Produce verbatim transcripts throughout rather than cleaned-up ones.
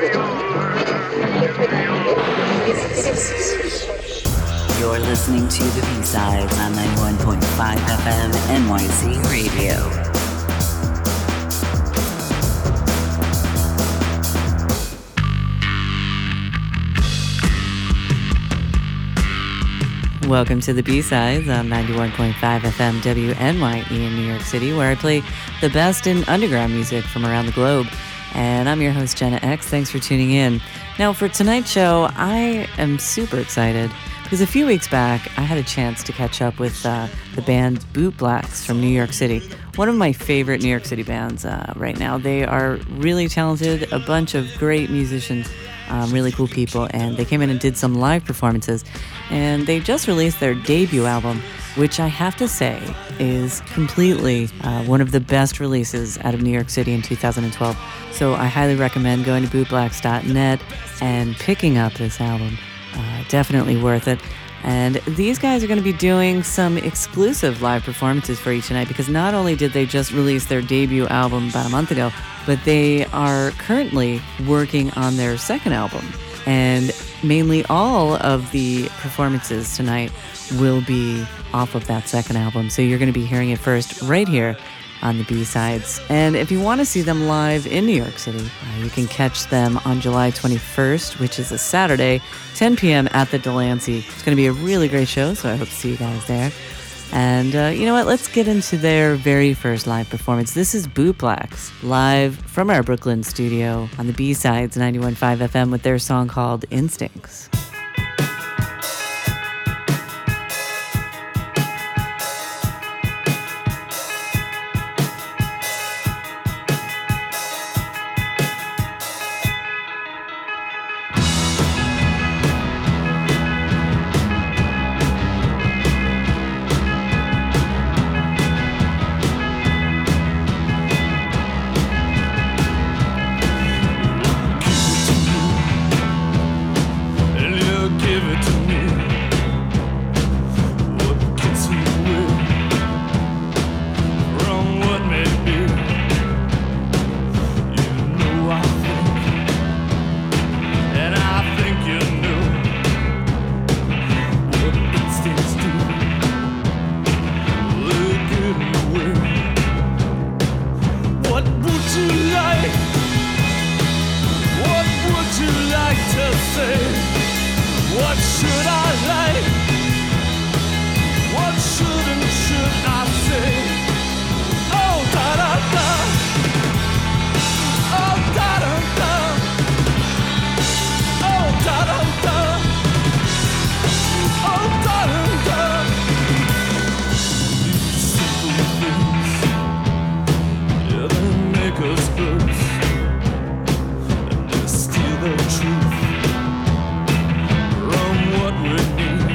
You're listening to the B-Sides on ninety-one point five F M N Y C Radio. Welcome to the B-Sides on ninety-one point five F M W N Y E in New York City, where I play the best in underground music from around the globe. And I'm your host, Jenna X. Thanks for tuning in. Now, for tonight's show, I am super excited because a few weeks back, I had a chance to catch up with uh, the band Bootblacks from New York City. One of my favorite New York City bands uh, right now. They are really talented, a bunch of great musicians, um, really cool people, and they came in and did some live performances. And they just released their debut album, which I have to say is completely uh, one of the best releases out of New York City in two thousand twelve. So I highly recommend going to bootblacks dot net and picking up this album. Uh, definitely worth it. And these guys are going to be doing some exclusive live performances for you tonight, because not only did they just release their debut album about a month ago, but they are currently working on their second album. And mainly all of the performances tonight will be off of that second album. So you're going to be hearing it first right here on the B-Sides. And if you want to see them live in New York City, uh, you can catch them on July twenty-first, which is a Saturday, ten p.m. at the Delancey. It's going to be a really great show, so I hope to see you guys there. And uh, you know what? Let's get into their very first live performance. This is Bootblacks, live from our Brooklyn studio on the B-Sides, ninety-one point five F M, with their song called Instincts. Steal the truth from what we need.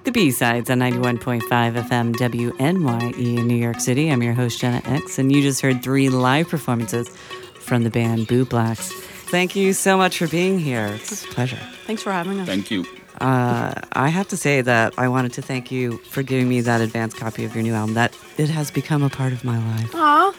The B-Sides on ninety-one point five F M W N Y E in New York City. I'm your host, Jenna X, and you just heard three live performances from the band Bootblacks. Thank you so much for being here. It's a pleasure. Thanks for having us. Thank you. Uh, I have to say that I wanted to thank you for giving me that advance copy of your new album. That it has become a part of my life. Aw.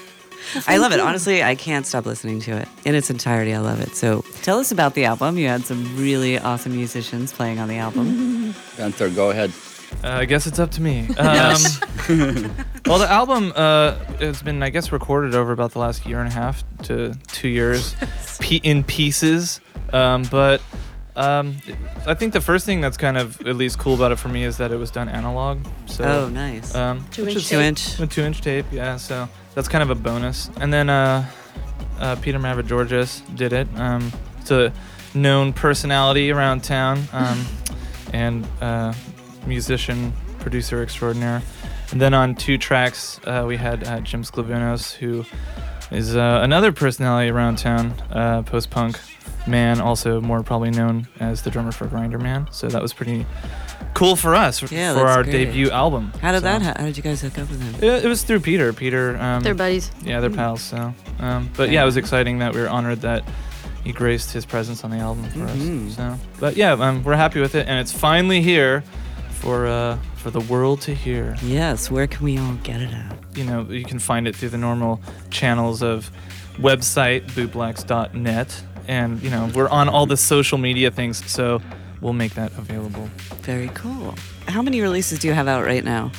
I love it. Honestly, I can't stop listening to it. In its entirety, I love it. So tell us about the album. You had some really awesome musicians playing on the album. Gunther, go ahead. Uh, I guess it's up to me. Um, Yes. well, the album uh, has been, I guess, recorded over about the last year and a half to two years pe- in pieces. Um, but um, I think the first thing that's kind of at least cool about it for me is that it was done analog. So, Oh, nice. Um, Two which inch is Two inch. a two-inch tape, yeah. So that's kind of a bonus. And then uh, uh, Peter Mavrogeorgis did it. Um, it's a known personality around town, um, and uh, musician, producer extraordinaire. And then on two tracks, uh, we had uh, Jim Sclavunos, who is uh, another personality around town, uh, post-punk man, also more probably known as the drummer for Grinder Man. So that was pretty cool for us Yeah, for that's our great. debut album. How did So- that ha- How did you guys hook up with him? It, it was through Peter. Peter. Um, They're buddies. Yeah, they're pals. So, um, but yeah, it was exciting that we were honored that he graced his presence on the album for Mhm. us. So, but yeah, um, we're happy with it, and it's finally here for uh, for the world to hear. Yes, where can we all get it at? You know, you can find it through the normal channels of website bootblacks dot net, and you know we're on all the social media things, so we'll make that available. Very cool. How many releases do you have out right now?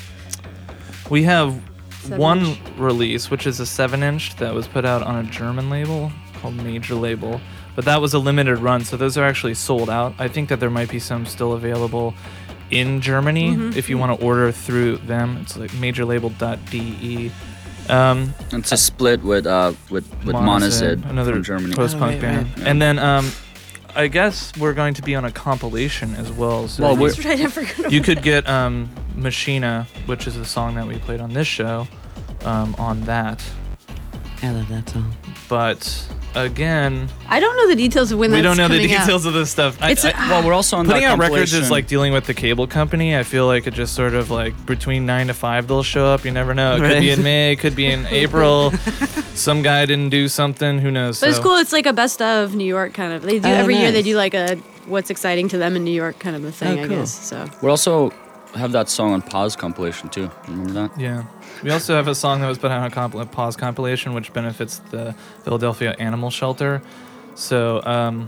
We have Seven one inch. release, which is a seven-inch that was put out on a German label called Major Label, but that was a limited run, so those are actually sold out. I think that there might be some still available in Germany Mhm. if you want to order through them. It's like major label dot d e. Um, It's a split with uh with with Monosid, Monosid another from Germany. post-punk Oh, right, band, right. and then um, I guess we're going to be on a compilation as well. So Well, you- we're- That's right, I forgot. you could get um, Machina, which is the song that we played on this show, um, on that. I love that song. But again, I don't know the details of when we that's don't know the coming out. details of this stuff. I, It's I- a- Well, we're also on putting that out records is compilation. like dealing with the cable company. I feel like it just sort of like between nine to five they'll show up. You never know. It could be Right. in May. It could be in April. Some guy didn't do something. Who knows? But it's So- cool. It's like a best of New York kind of. They do Oh, every year. They nice. do like a what's exciting to them in New York kind of a thing. Oh, I cool. guess so. we also have that song on Pause compilation too. Remember that? Yeah. We also have a song that was put out on a compil- pause compilation, which benefits the Philadelphia Animal Shelter. So um,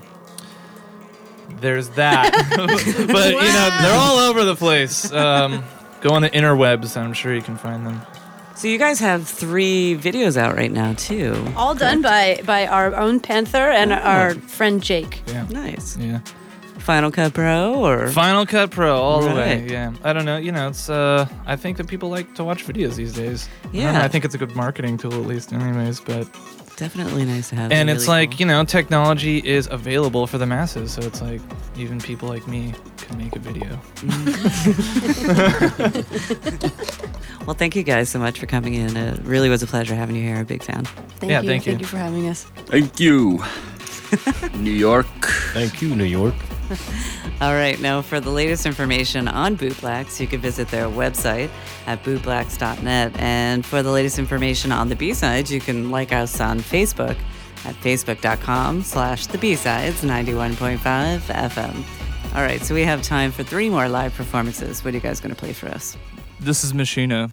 there's that. But you know, they're all over the place. Um, go on the interwebs, and I'm sure you can find them. So you guys have three videos out right now too. All done by by our own Panther and our friend Jake. Yeah. Nice. Yeah. Final Cut Pro or Final Cut Pro all the way. Right. Yeah. I don't know. You know, it's. Uh, I think that people like to watch videos these days. I don't know, Yeah. I think it's a good marketing tool at least, anyways. But definitely nice to have. and They're it's really like cool. you know, technology is available for the masses, so it's like even people like me can make a video. Well, thank you guys so much for coming in. It really was a pleasure having you here. A big fan. Thank Yeah, you. thank you. Thank you for having us. Thank you, New York. Thank you, New York. All right, now for the latest information on Bootblacks, you can visit their website at bootblacks dot net. And for the latest information on the B-Sides, you can like us on Facebook at facebook.com slash the B-Sides ninety-one point five F M. All right, so we have time for three more live performances. What are you guys going to play for us? This is Machina.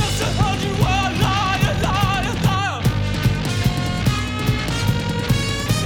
Liar, liar, liar.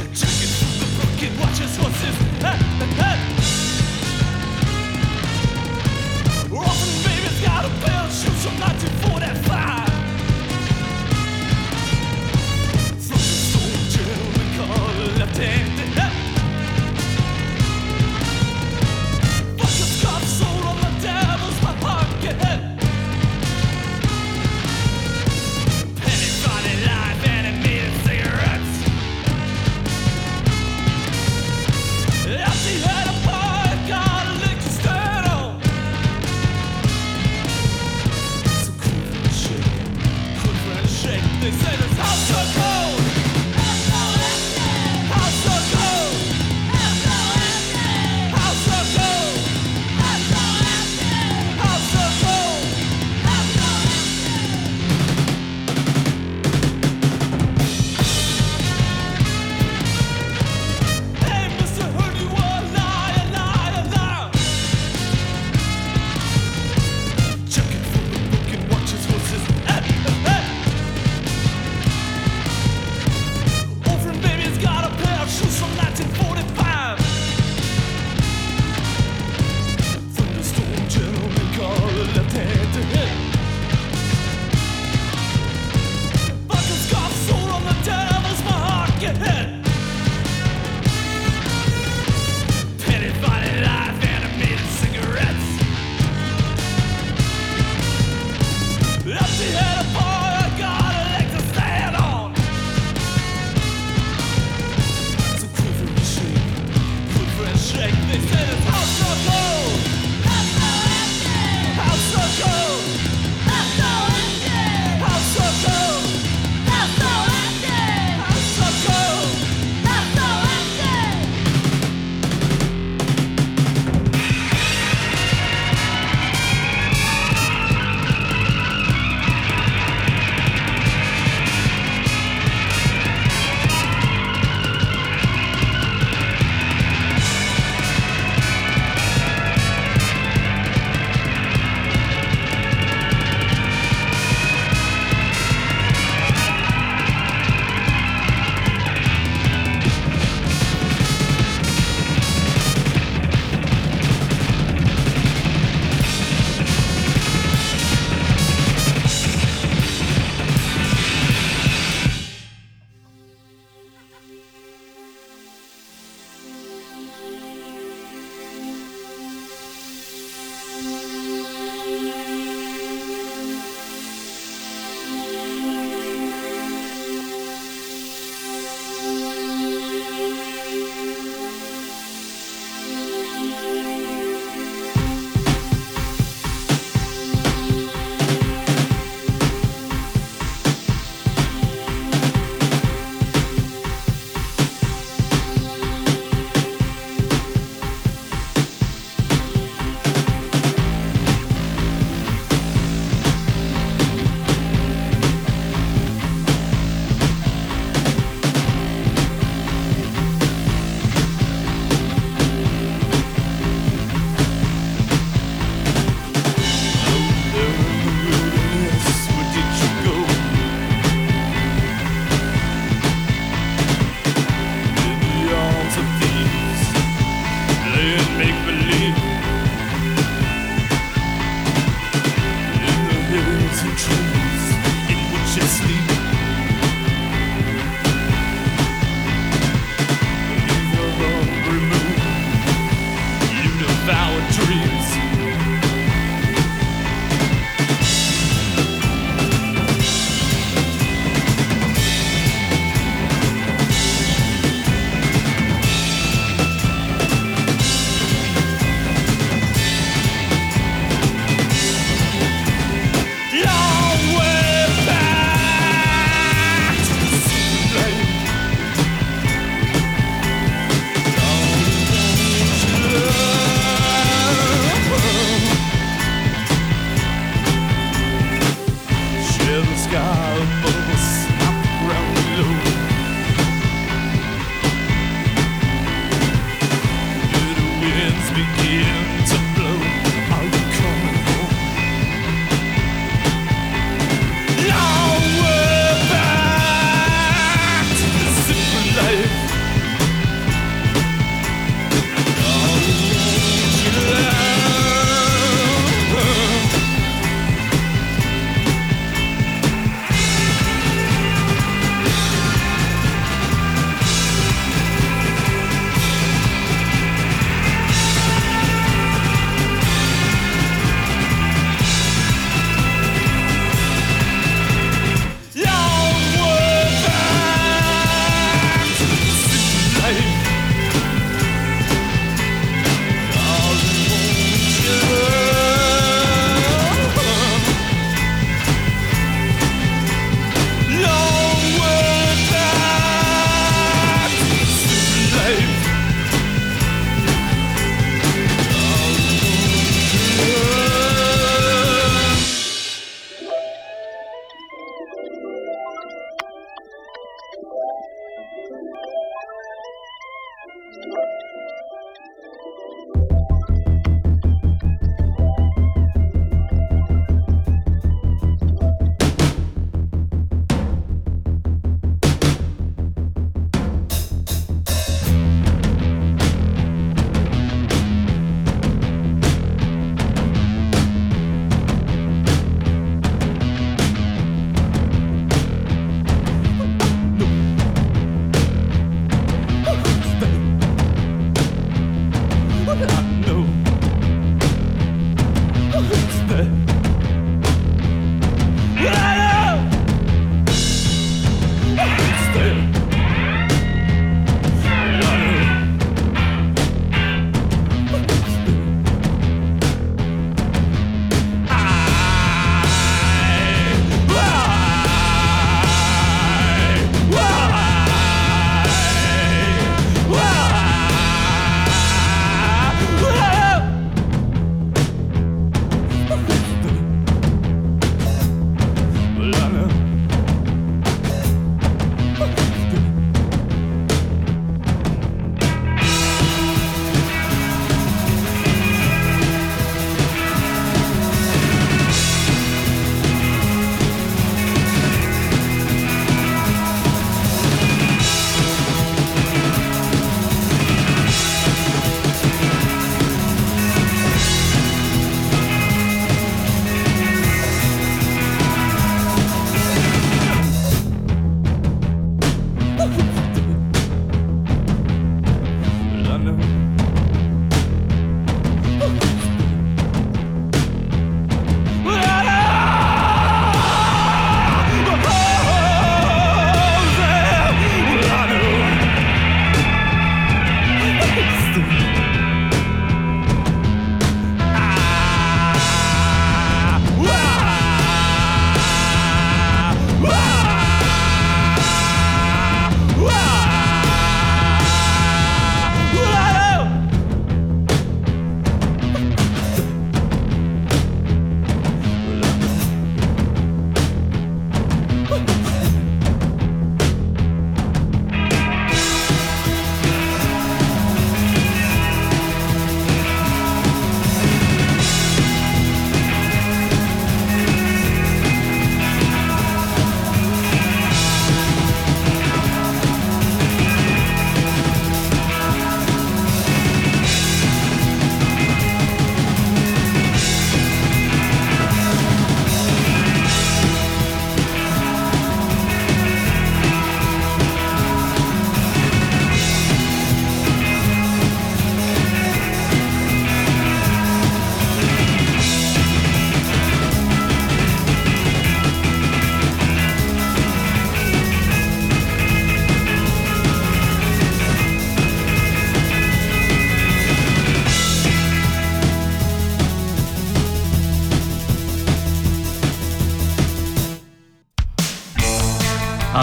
our dreams. Long way back to the city lane. Down into love.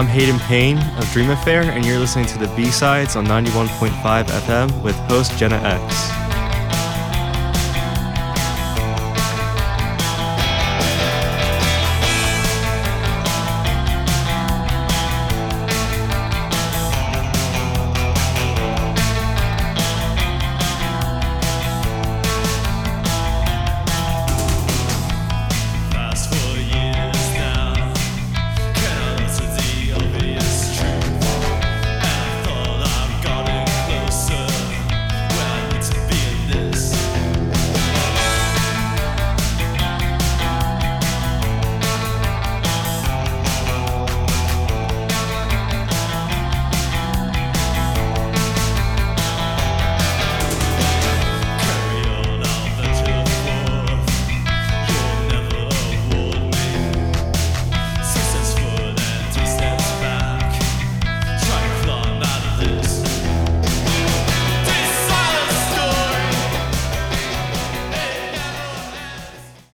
I'm Hayden Payne of Dream Affair, and you're listening to the B-Sides on ninety-one point five F M with host Jenna X.